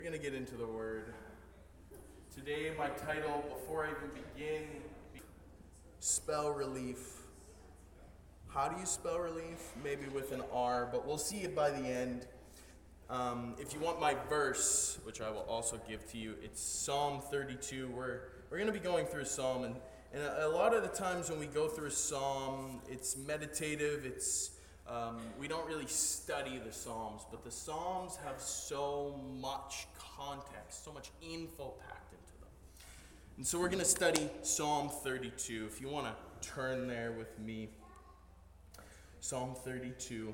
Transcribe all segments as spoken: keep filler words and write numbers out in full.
We're going to get into the word. Today, my title, before I even begin, spell relief. How do you spell relief? Maybe with an R, but we'll see it by the end. Um, if you want my verse, which I will also give to you, it's Psalm thirty-two. We're, we're going to be going through a psalm, and, and a, a lot of the times when we go through a psalm, it's meditative, it's Um, we don't really study the Psalms, but the Psalms have so much context, so much info packed into them. And so we're going to study Psalm thirty-two. If you want to turn there with me. Psalm thirty-two.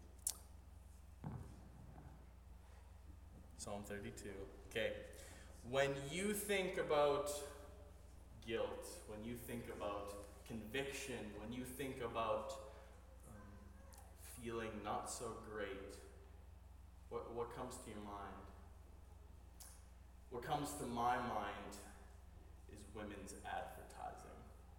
Psalm thirty-two. Okay. When you think about guilt, when you think about conviction, when you think about feeling not so great, what, what comes to your mind? What comes to my mind is women's advertising.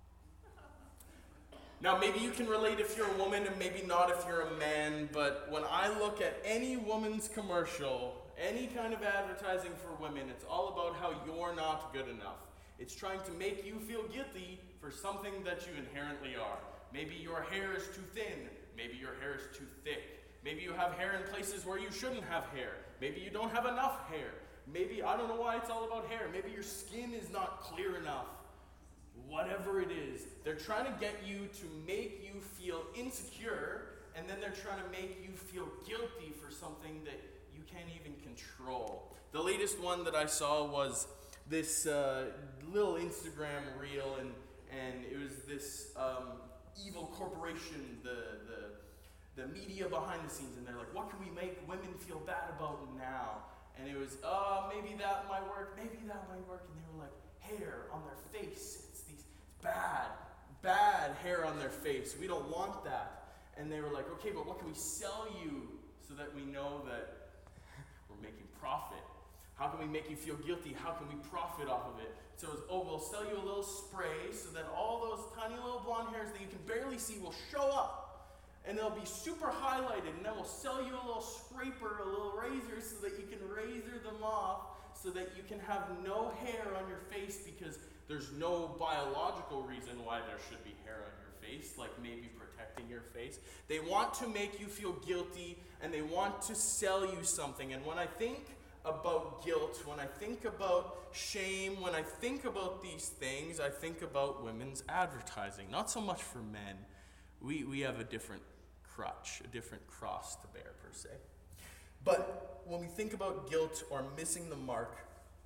Now, maybe you can relate if you're a woman and maybe not if you're a man, but when I look at any woman's commercial, any kind of advertising for women, it's all about how you're not good enough. It's trying to make you feel guilty for something that you inherently are. Maybe your hair is too thin. Maybe your hair is too thick. Maybe you have hair in places where you shouldn't have hair. Maybe you don't have enough hair. Maybe, I don't know why it's all about hair. Maybe your skin is not clear enough. Whatever it is, they're trying to get you to make you feel insecure, and then they're trying to make you feel guilty for something that you can't even control. The latest one that I saw was this uh, little Instagram reel, and, and it was this um, evil corporation, the, the the media behind the scenes, and they're like, what can we make women feel bad about now? And it was, oh, maybe that might work, maybe that might work. And they were like, hair on their face. It's these it's bad, bad hair on their face. We don't want that. And they were like, okay, but what can we sell you so that we know that we're making profit? How can we make you feel guilty? How can we profit off of it? So it's, oh, we'll sell you a little spray so that all those tiny little blonde hairs that you can barely see will show up. And they'll be super highlighted. And then we'll sell you a little scraper, a little razor, so that you can razor them off, so that you can have no hair on your face, because there's no biological reason why there should be hair on your face, like maybe protecting your face. They want to make you feel guilty, and they want to sell you something. And when I think about guilt, when I think about shame, when I think about these things, I think about women's advertising. Not so much for men. We we have a different crutch, a different cross to bear, per se. But when we think about guilt or missing the mark,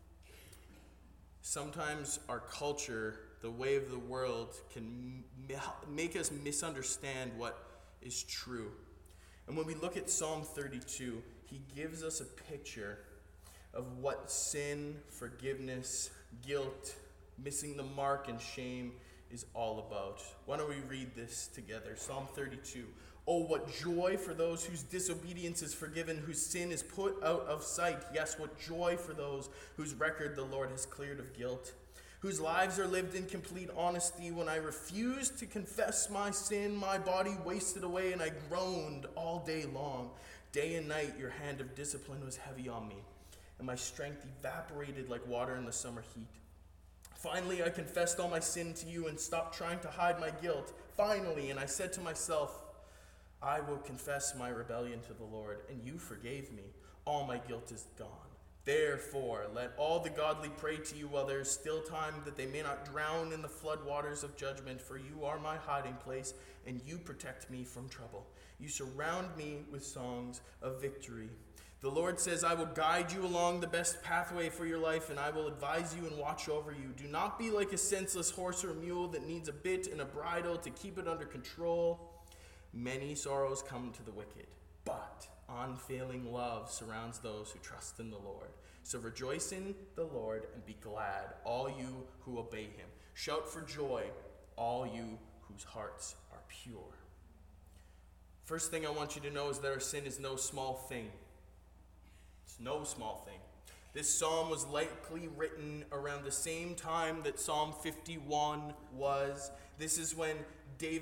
sometimes our culture, the way of the world, can m- make us misunderstand what is true. And when we look at Psalm thirty-two, he gives us a picture of what sin, forgiveness, guilt, missing the mark, and shame is all about. Why don't we read this together? Psalm thirty-two. Oh, what joy for those whose disobedience is forgiven, whose sin is put out of sight. Yes, what joy for those whose record the Lord has cleared of guilt, whose lives are lived in complete honesty. When I refused to confess my sin, my body wasted away, and I groaned all day long. Day and night your hand of discipline was heavy on me, and my strength evaporated like water in the summer heat. Finally, I confessed all my sin to you and stopped trying to hide my guilt. Finally, and I said to myself, I will confess my rebellion to the Lord, and you forgave me. All my guilt is gone. Therefore, let all the godly pray to you while there is still time, that they may not drown in the flood waters of judgment. For you are my hiding place, and you protect me from trouble. You surround me with songs of victory. The Lord says, I will guide you along the best pathway for your life, and I will advise you and watch over you. Do not be like a senseless horse or mule that needs a bit and a bridle to keep it under control. Many sorrows come to the wicked, but unfailing love surrounds those who trust in the Lord. So rejoice in the Lord and be glad, all you who obey him. Shout for joy, all you whose hearts are pure. First thing I want you to know is that our sin is no small thing. It's no small thing. This psalm was likely written around the same time that Psalm fifty-one was. This is when David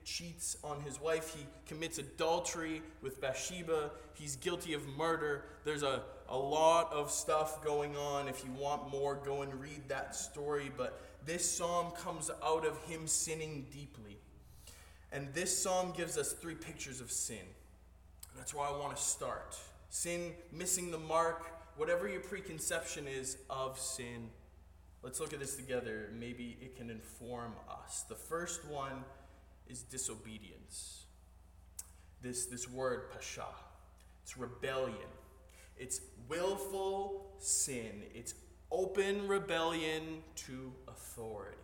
cheats on his wife. He commits adultery with Bathsheba. He's guilty of murder. There's a, a lot of stuff going on. If you want more, go and read that story. But this psalm comes out of him sinning deeply. And this psalm gives us three pictures of sin. And that's where I want to start. Sin, missing the mark, whatever your preconception is of sin. Let's look at this together. Maybe it can inform us. The first one is disobedience. This, this word, pasha, it's rebellion. It's willful sin. It's open rebellion to authority.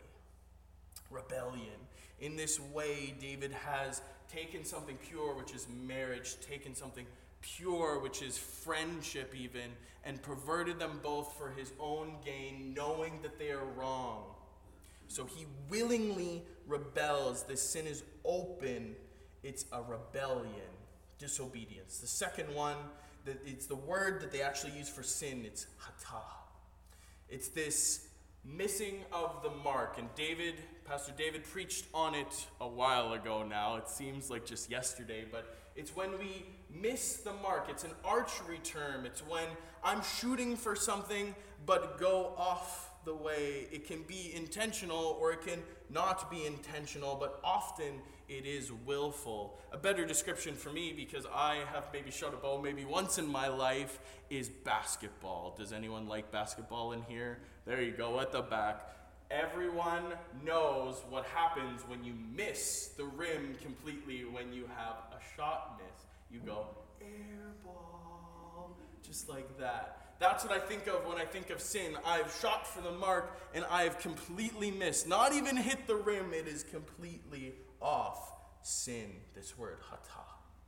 Rebellion. In this way, David has taken something pure, which is marriage, taken something pure, which is friendship even, and perverted them both for his own gain, knowing that they are wrong. So he willingly rebels. This sin is open. It's a rebellion, disobedience. The second one, that it's the word that they actually use for sin. It's hata. It's this missing of the mark. And David, Pastor David preached on it a while ago now. It seems like just yesterday, but it's when we miss the mark. It's an archery term. It's when I'm shooting for something but go off the way. It can be intentional or it can not be intentional, but often it is willful. A better description for me, because I have maybe shot a bow maybe once in my life, is basketball. Does anyone like basketball in here? There you go, at the back. Everyone knows what happens when you miss the rim completely, when you have a shot miss. You go, air ball, just like that. That's what I think of when I think of sin. I've shot for the mark and I've completely missed. Not even hit the rim, it is completely off. Sin, this word, hata.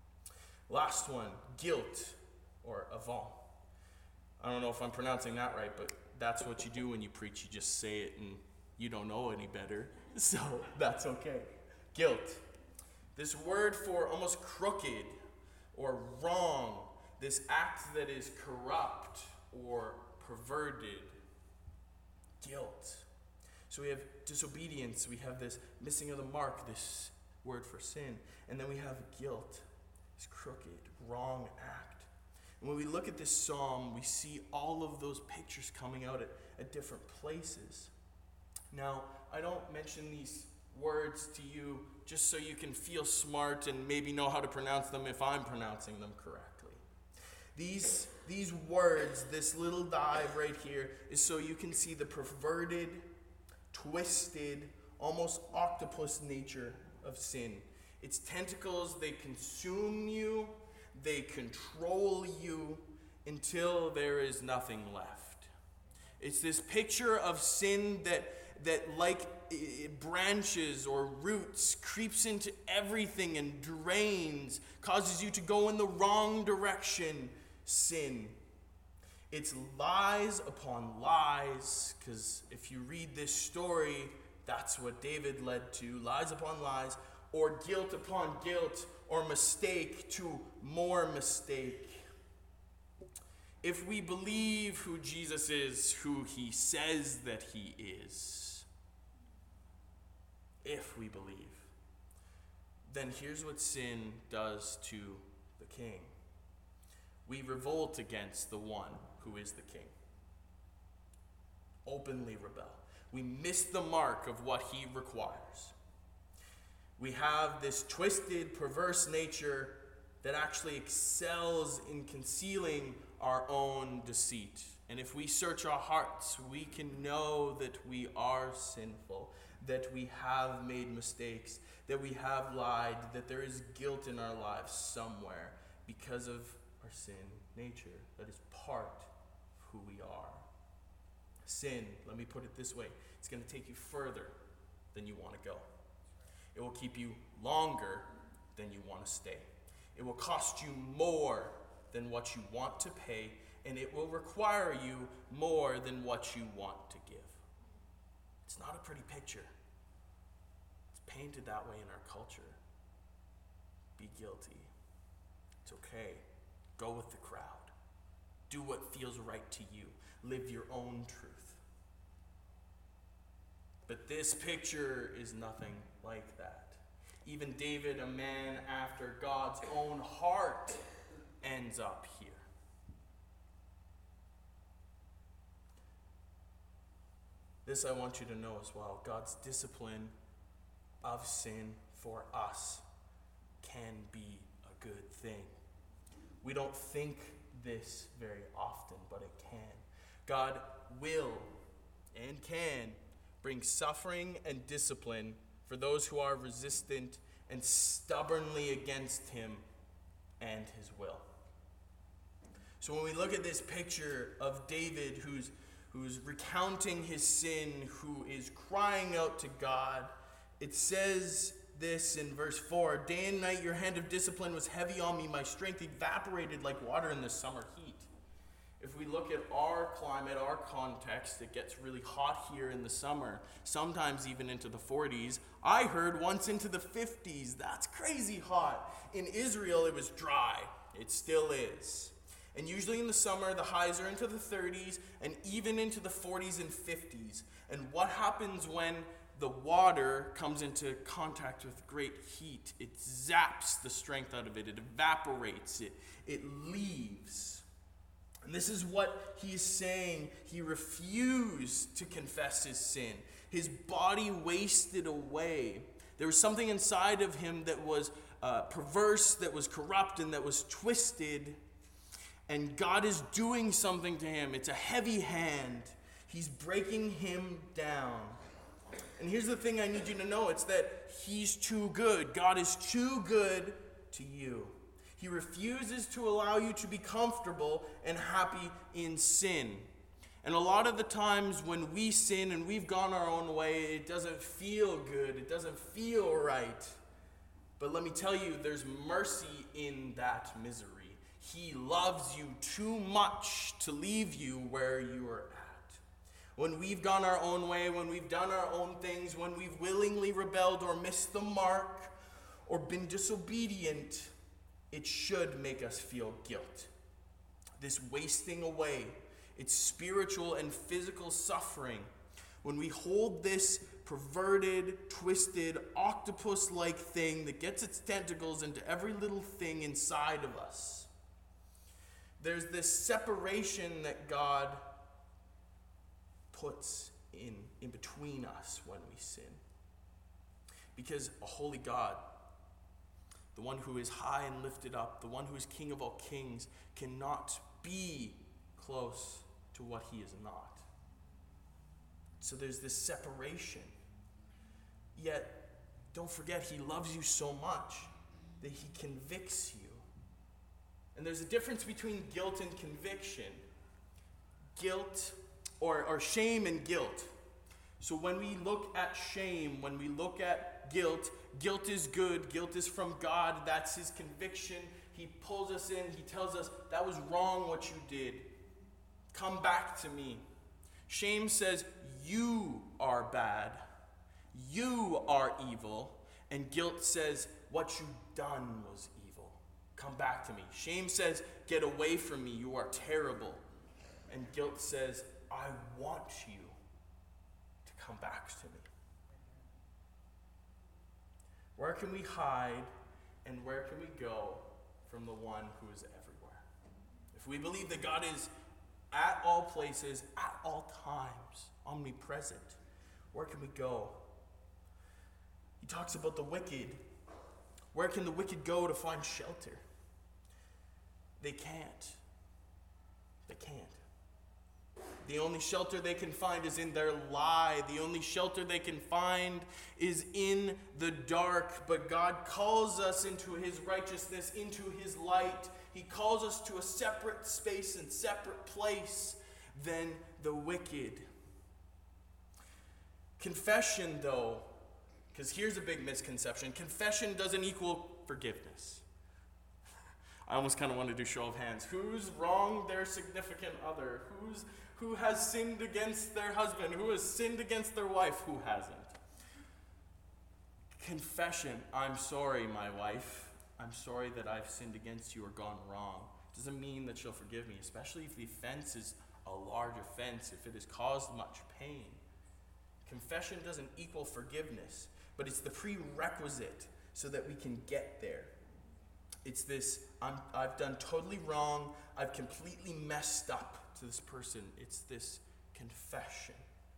Last one, guilt, or avant. I don't know if I'm pronouncing that right, but that's what you do when you preach. You just say it and you don't know any better, so that's okay. Guilt. This word for almost crooked or wrong, this act that is corrupt or perverted. Guilt. So we have disobedience, we have this missing of the mark, this word for sin, and then we have guilt, this crooked, wrong act. And when we look at this psalm, we see all of those pictures coming out at, at different places. Now, I don't mention these words to you just so you can feel smart and maybe know how to pronounce them if I'm pronouncing them correctly. These, these words, this little dive right here, is so you can see the perverted, twisted, almost octopus nature of sin. Its tentacles, they consume you, they control you until there is nothing left. It's this picture of sin that that like branches or roots creeps into everything and drains, causes you to go in the wrong direction. Sin. It's lies upon lies, because if you read this story, that's what David led to, lies upon lies, or guilt upon guilt, or mistake to more mistake. If we believe who Jesus is, who he says that he is, if we believe, then here's what sin does to the king. We revolt against the one who is the king. Openly rebel. We miss the mark of what he requires. We have this twisted, perverse nature that actually excels in concealing our own deceit. And if we search our hearts, we can know that we are sinful, that we have made mistakes, that we have lied, that there is guilt in our lives somewhere because of our sin nature. That is part of who we are. Sin, let me put it this way, it's going to take you further than you want to go. It will keep you longer than you want to stay. It will cost you more than what you want to pay, and it will require you more than what you want to give. It's not a pretty picture. It's painted that way in our culture. Be guilty. It's okay. Go with the crowd. Do what feels right to you. Live your own truth. But this picture is nothing like that. Even David, a man after God's own heart, ends up here. This I want you to know as well. God's discipline of sin for us can be a good thing. We don't think this very often, but it can. God will and can bring suffering and discipline for those who are resistant and stubbornly against him and his will. So when we look at this picture of David who's who's recounting his sin, who is crying out to God, it says this in verse four, "Day and night your hand of discipline was heavy on me, my strength evaporated like water in the summer heat." If we look at our climate, our context, it gets really hot here in the summer, sometimes even into the forties. I heard once into the fifties. That's crazy hot. In Israel, it was dry. It still is. And usually in the summer, the highs are into the thirties and even into the forties and fifties. And what happens when the water comes into contact with great heat? It zaps the strength out of it. It evaporates it. It leaves. And this is what he's saying. He refused to confess his sin. His body wasted away. There was something inside of him that was uh, perverse, that was corrupt, and that was twisted. And God is doing something to him. It's a heavy hand. He's breaking him down. And here's the thing I need you to know. It's that he's too good. God is too good to you. He refuses to allow you to be comfortable and happy in sin. And a lot of the times when we sin and we've gone our own way, it doesn't feel good. It doesn't feel right. But let me tell you, there's mercy in that misery. He loves you too much to leave you where you are at. When we've gone our own way, when we've done our own things, when we've willingly rebelled or missed the mark or been disobedient, it should make us feel guilt. This wasting away, it's spiritual and physical suffering. When we hold this perverted, twisted, octopus-like thing that gets its tentacles into every little thing inside of us, there's this separation that God puts in, in between us when we sin. Because a holy God, the one who is high and lifted up, the one who is King of all kings, cannot be close to what he is not. So there's this separation. Yet, don't forget, he loves you so much that he convicts you. And there's a difference between guilt and conviction. Guilt, or, or shame and guilt. So when we look at shame, when we look at guilt, guilt is good, guilt is from God, that's his conviction. He pulls us in, he tells us, that was wrong what you did. Come back to me. Shame says, you are bad, you are evil, and guilt says, what you've done was evil. Come back to me. Shame says, get away from me, you are terrible. And guilt says, I want you to come back to me. Where can we hide and where can we go from the one who is everywhere? If we believe that God is at all places, at all times, omnipresent, where can we go? He talks about the wicked. Where can the wicked go to find shelter? They can't. They can't. The only shelter they can find is in their lie. The only shelter they can find is in the dark. But God calls us into his righteousness, into his light. He calls us to a separate space and separate place than the wicked. Confession, though, because here's a big misconception. Confession doesn't equal forgiveness. I almost kind of want to do show of hands. Who's wronged their significant other? Who's who has sinned against their husband? Who has sinned against their wife? Who hasn't? Confession. I'm sorry, my wife. I'm sorry that I've sinned against you or gone wrong. Doesn't mean that she'll forgive me, especially if the offense is a large offense, if it has caused much pain. Confession doesn't equal forgiveness, but it's the prerequisite so that we can get there. It's this, I'm, I've done totally wrong. I've completely messed up to this person. It's this confession.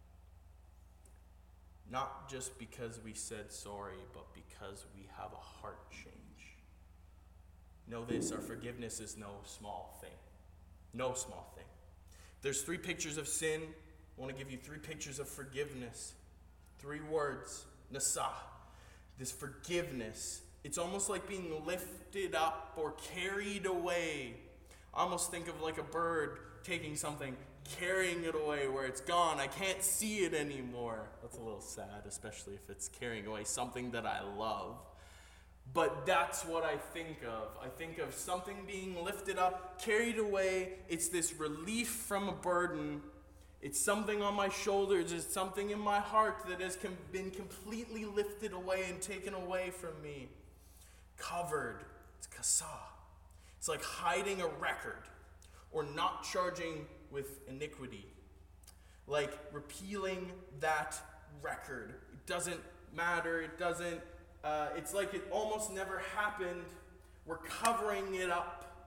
Not just because we said sorry, but because we have a heart change. Know this, our forgiveness is no small thing. No small thing. There's three pictures of sin. I want to give you three pictures of forgiveness. Three words. Nasa. This forgiveness. It's almost like being lifted up or carried away. I almost think of like a bird taking something, carrying it away where it's gone. I can't see it anymore. That's a little sad, especially if it's carrying away something that I love. But that's what I think of. I think of something being lifted up, carried away. It's this relief from a burden. It's something on my shoulders. It's something in my heart that has com- been completely lifted away and taken away from me. Covered. It's kasa. It's like hiding a record or not charging with iniquity. Like repealing that record. It doesn't matter. It doesn't, uh, it's like it almost never happened. We're covering it up.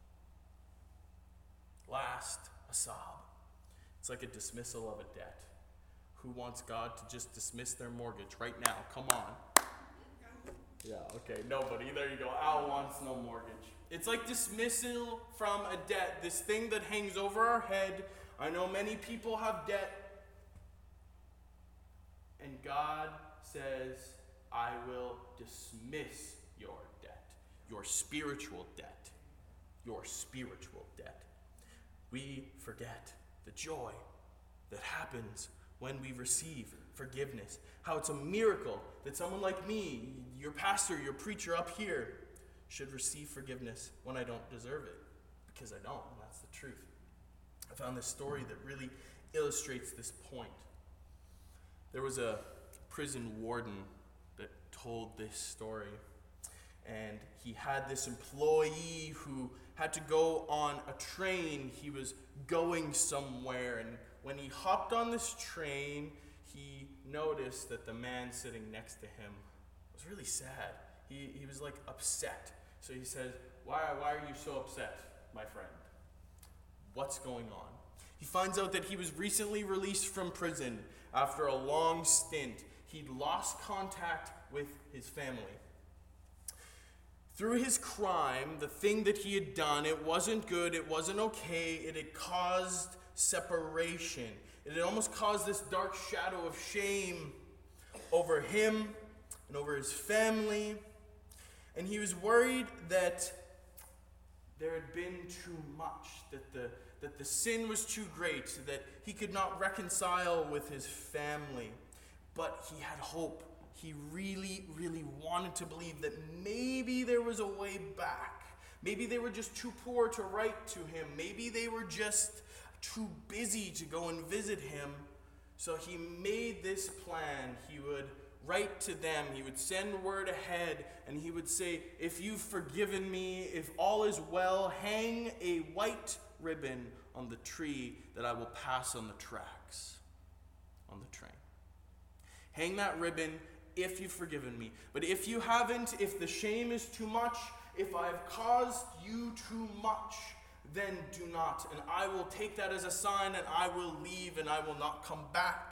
Last, a sob. It's like a dismissal of a debt. Who wants God to just dismiss their mortgage right now? Come on. Yeah, okay, nobody. There you go. Al wants no mortgage. It's like dismissal from a debt, this thing that hangs over our head. I know many people have debt. And God says, I will dismiss your debt, your spiritual debt, your spiritual debt. We forget the joy that happens when we receive forgiveness. How it's a miracle that someone like me, your pastor, your preacher up here, should receive forgiveness when I don't deserve it. Because I don't, and that's the truth. I found this story that really illustrates this point. There was a prison warden that told this story. And he had this employee who had to go on a train. He was going somewhere, and when he hopped on this train, he noticed that the man sitting next to him was really sad. He he was like upset. So he says, why, why are you so upset, my friend? What's going on? He finds out that he was recently released from prison after a long stint. He'd lost contact with his family. Through his crime, the thing that he had done, it wasn't good, it wasn't okay, it had caused separation. It had almost caused this dark shadow of shame over him and over his family. And he was worried that there had been too much, that the, that the sin was too great, that he could not reconcile with his family. But he had hope. He really, really wanted to believe that maybe there was a way back. Maybe they were just too poor to write to him. Maybe they were just too busy to go and visit him. So he made this plan. He would write to them. He would send word ahead, and he would say, if you've forgiven me, if all is well, hang a white ribbon on the tree that I will pass on the tracks, on the train. Hang that ribbon if you've forgiven me. But if you haven't, if the shame is too much, if I've caused you too much, then do not. And I will take that as a sign, and I will leave, and I will not come back.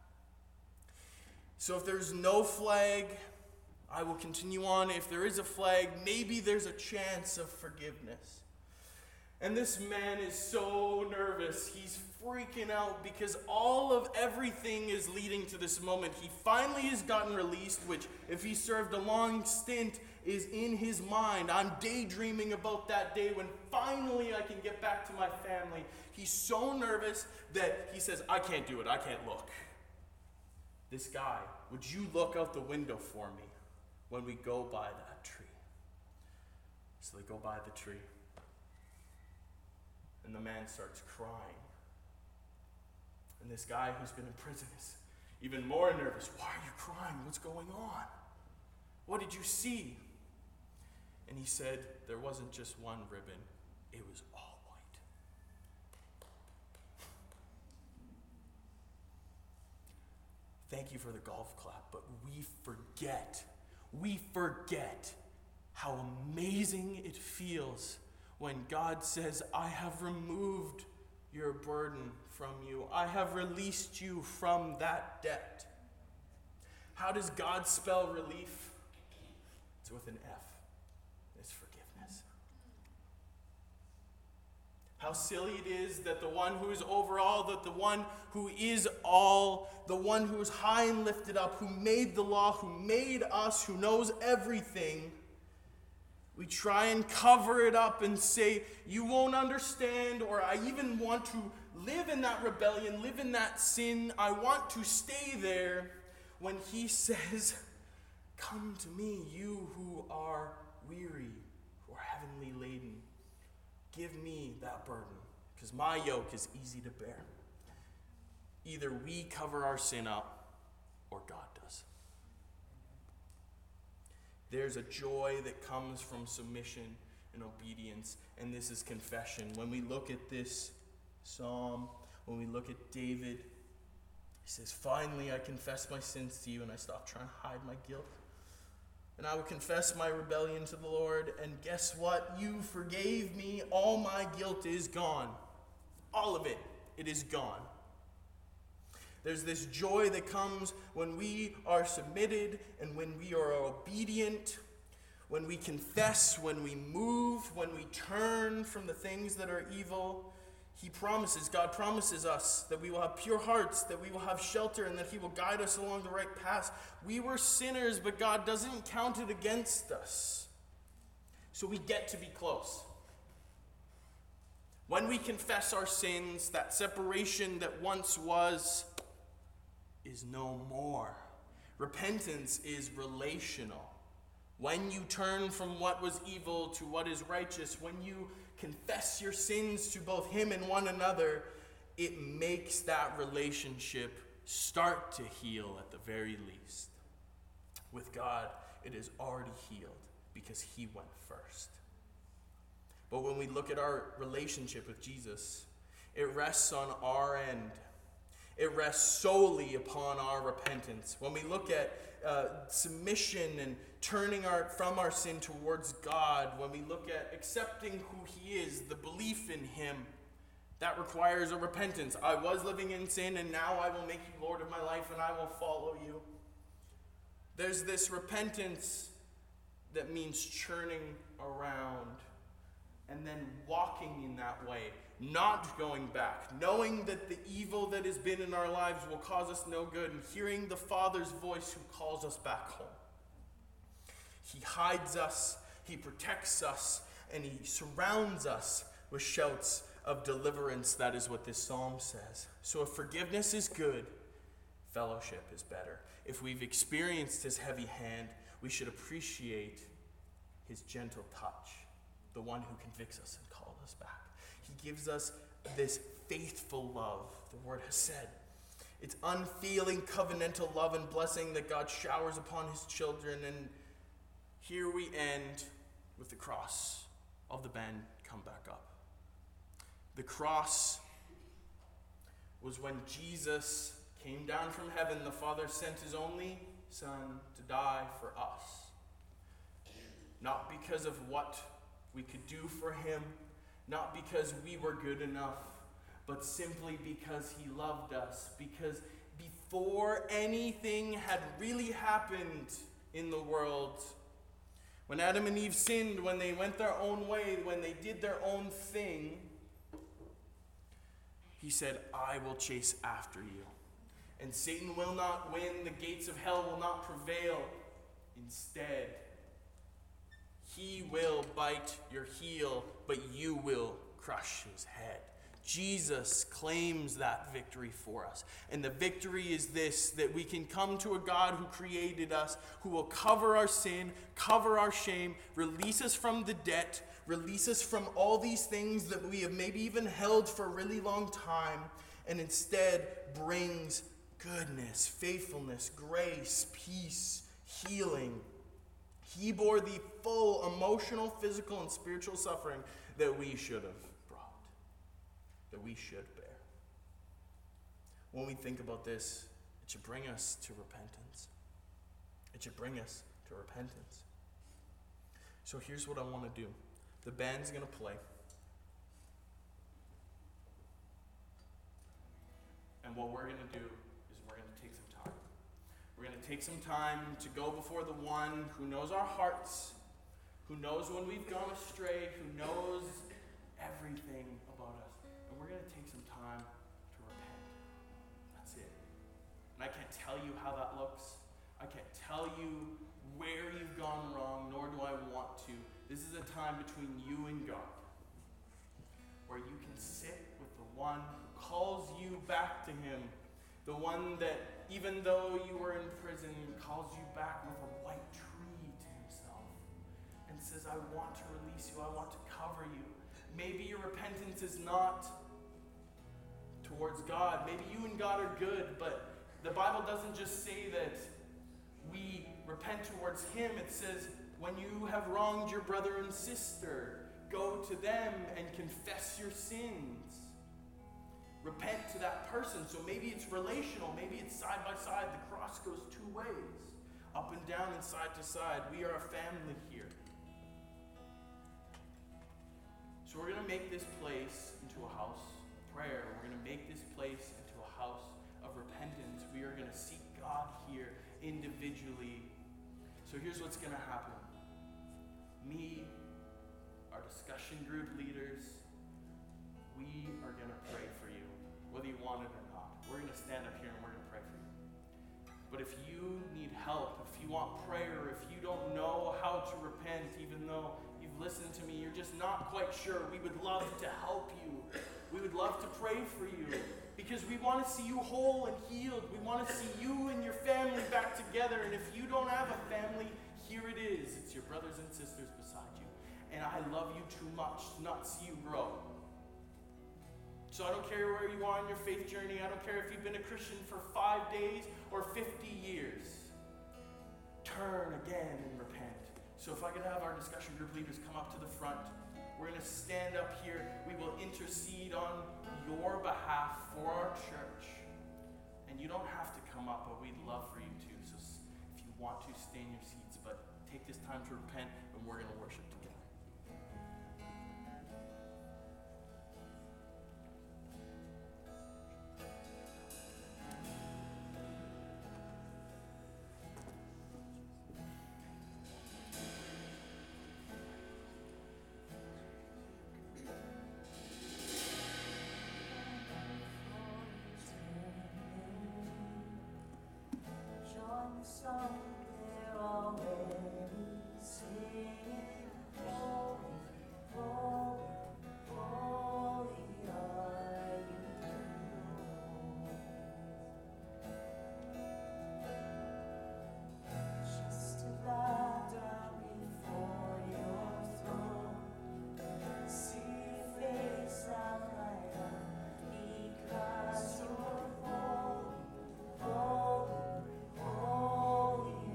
So if there's no flag, I will continue on. If there is a flag, maybe there's a chance of forgiveness. And this man is so nervous. He's freaking out because all of everything is leading to this moment. He finally has gotten released, which, if he served a long stint, is in his mind. I'm daydreaming about that day when finally I can get back to my family. He's so nervous that he says, I can't do it. I can't look. This guy, would you look out the window for me when we go by that tree? So they go by the tree. And the man starts crying. And this guy who's been in prison is even more nervous. Why are you crying? What's going on? What did you see? And he said, there wasn't just one ribbon. It was all white. Thank you for the golf clap, but we forget. we forget how amazing it feels when God says, I have removed your burden from you. I have released you from that debt. How does God spell relief? It's with an F. It's forgiveness. How silly it is that the one who is over all, that the one who is all, the one who is high and lifted up, who made the law, who made us, who knows everything, we try and cover it up and say, you won't understand, or I even want to live in that rebellion, live in that sin. I want to stay there, when he says, come to me, you who are weary, who are heavily laden. Give me that burden, because my yoke is easy to bear. Either we cover our sin up, or God does. There's a joy that comes from submission and obedience, and this is confession. When we look at this psalm, when we look at David, he says, finally I confess my sins to you, and I stop trying to hide my guilt. And I will confess my rebellion to the Lord, and guess what? You forgave me. All my guilt is gone. All of it, it is gone. There's this joy that comes when we are submitted and when we are obedient, when we confess, when we move, when we turn from the things that are evil. He promises, God promises us that we will have pure hearts, that we will have shelter, and that he will guide us along the right path. We were sinners, but God doesn't count it against us. So we get to be close. When we confess our sins, that separation that once was is no more. Repentance is relational. When you turn from what was evil to what is righteous, when you confess your sins to both him and one another, it makes that relationship start to heal at the very least. With God, it is already healed because he went first. But when we look at our relationship with Jesus, it rests on our end. It rests solely upon our repentance. When we look at uh, submission and turning our, from our sin towards God, when we look at accepting who he is, the belief in him, that requires a repentance. I was living in sin, and now I will make you Lord of my life, and I will follow you. There's this repentance that means churning around and then walking in that way, not going back, knowing that the evil that has been in our lives will cause us no good, and hearing the Father's voice who calls us back home. He hides us, he protects us, and he surrounds us with shouts of deliverance. That is what this psalm says. So if forgiveness is good, fellowship is better. If we've experienced his heavy hand, we should appreciate his gentle touch, the one who convicts us and calls us back. He gives us this faithful love, the word has said. It's unfailing covenantal love and blessing that God showers upon his children. And here we end with the cross. Of the band, come back up. The cross was when Jesus came down from heaven. The Father sent his only Son to die for us. Not because of what we could do for him, not because we were good enough, but simply because he loved us. Because before anything had really happened in the world, when Adam and Eve sinned, when they went their own way, when they did their own thing, he said, I will chase after you. And Satan will not win. The gates of hell will not prevail. Instead, he will bite your heel, but you will crush his head. Jesus claims that victory for us. And the victory is this, that we can come to a God who created us, who will cover our sin, cover our shame, release us from the debt, release us from all these things that we have maybe even held for a really long time, and instead brings goodness, faithfulness, grace, peace, healing. He bore the full emotional, physical, and spiritual suffering that we should have brought, that we should bear. When we think about this, it should bring us to repentance. It should bring us to to repentance. So here's what I want to do. The band's going to play. And what we're going to do is we're going to take some time. We're going to take some time to go before the one who knows our hearts, who knows when we've gone astray, who knows everything about us. And we're going to take some time to repent. That's it. And I can't tell you how that looks. I can't tell you where you've gone wrong, nor do I want to. This is a time between you and God, where you can sit with the one who calls you back to him, the one that, even though you were in prison, calls you back with a white tree to himself and says, I want to release you, I want to cover you. Maybe your repentance is not towards God. Maybe you and God are good, but the Bible doesn't just say that we repent towards him. It says, when you have wronged your brother and sister, go to them and confess your sins. Repent to that person. So maybe it's relational, maybe it's side by side. The cross goes two ways, up and down and side to side. We are a family here. So we're going to make this place into a house of prayer. We're going to make this place into a house of repentance. We are going to seek God here individually. So here's what's going to happen. Me, our discussion group leaders, we are going to pray for you, whether you want it or not. We're going to stand up here and we're going to pray for you. But if you need help, if you want prayer, if you don't know how to repent, even though you've listened to me, you're just not quite sure, we would love to help you. We would love to pray for you because we want to see you whole and healed. We want to see you and your family back together. And if you don't have a family, here it is. It's your brothers and sisters beside you. And I love you too much to not see you grow. So I don't care where you are in your faith journey. I don't care if you've been a Christian for five days or fifty years. Turn again and repent. So if I could have our discussion group leaders come up to the front. We're going to stand up here. We will intercede on your behalf for our church. And you don't have to come up, but we'd love for you to. So if you want to, stay in your seats. But take this time to repent, and we're going to worship together. Song they're already singing, holy, holy, holy are you, Lord. Just to bow down before your throne, see your face out light up, because you're holy, holy. Holy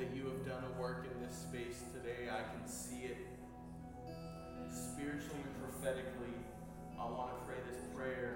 that you have done a work in this space today. I can see it spiritually and prophetically. I want to pray this prayer.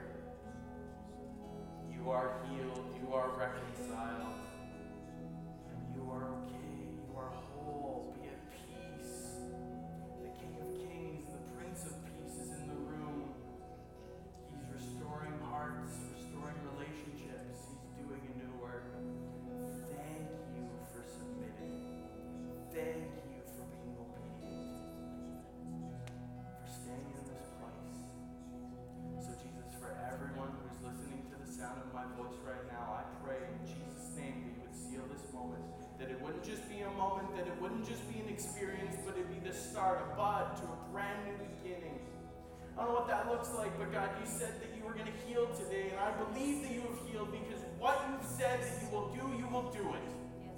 You are healed, you are reconciled, and you are okay, you are whole. Be at peace. The King of Kings, the Prince of Peace is in the room. He's restoring hearts, restoring relationships. He's doing a new work. Thank you for submitting. Thank you for being obedient, for staying in this place. So Jesus, for everyone who's listening to the sound of my voice right now, I pray in Jesus' name that you would seal this moment, that it wouldn't just be a moment, that it wouldn't just be an experience, but it'd be the start, a bud to a brand new beginning. I don't know what that looks like, but God, you said that you were going to heal today, and I believe that you have healed because what you've said that you will do, you will do it. Yes.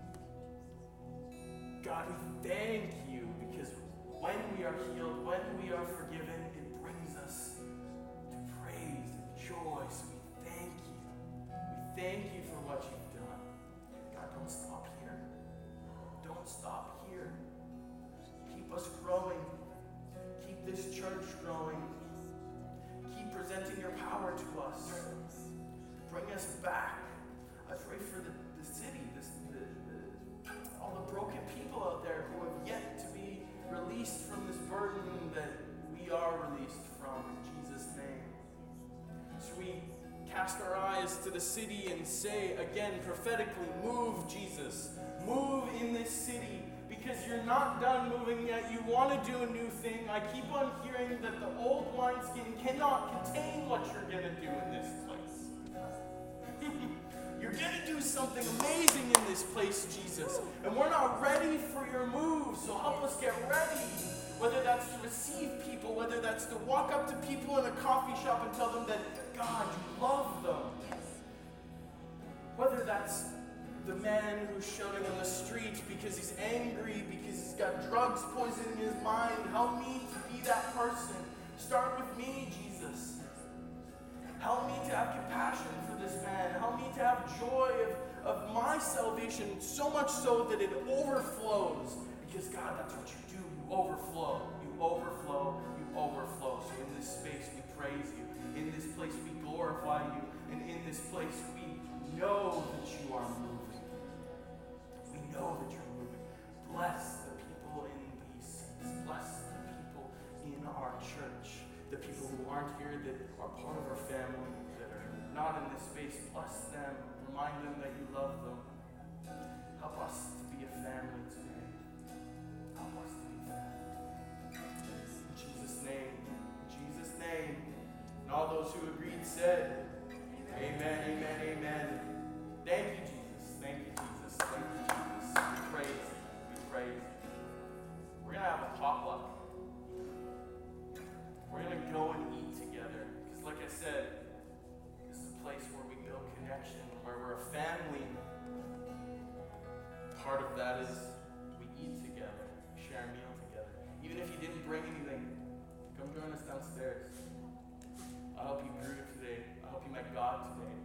God, we thank you because when we are healed, when we are forgiven, it brings us to praise and joy. So we thank you. We thank you for what you've done. God, don't stop here. Don't stop here. Keep us growing. Keep this church growing. Keep presenting your power to us. Bring us back. I pray for the, the city, this, the, the, all the broken people out there who have yet to be released from this burden that we are released from. In Jesus' name. So we cast our eyes to the city and say again prophetically, move, Jesus. Move in this city. Because you're not done moving yet. You want to do a new thing. I keep on hearing that the old wineskin cannot contain what you're going to do in this place. You're going to do something amazing in this place, Jesus. And we're not ready for your move, so help us get ready. Whether that's to receive people, whether that's to walk up to people in a coffee shop and tell them that, God, you love them. Whether that's the man who's shouting on the street because he's angry, because he's got drugs poisoning his mind. Help me to be that person. Start with me, Jesus. Help me to have compassion for this man. Help me to have joy of, of my salvation, so much so that it overflows. Because God, that's what you do. You overflow. You overflow. You overflow. So in this space we praise you. In this place we glorify you. And in this place we know that you are moving. We know that you're moving. Bless the people in these seats. Bless the people in our church. The people who aren't here that are part of our family, that are not in this space. Bless them. Remind them that you love them. Help us to be a family today. Help us to be a family. In Jesus' name. In Jesus' name. And all those who agreed said, Amen, amen, amen. Thank you, Jesus. Thank you, Jesus. Thank you, Jesus. We praise you. We praise you. We're going to have a potluck. We're going to go and eat together. Because like I said, this is a place where we build connection, where we're a family. Part of that is we eat together, we share a meal together. Even if you didn't bring anything, come join us downstairs. I hope you grew today. I hope you met God today.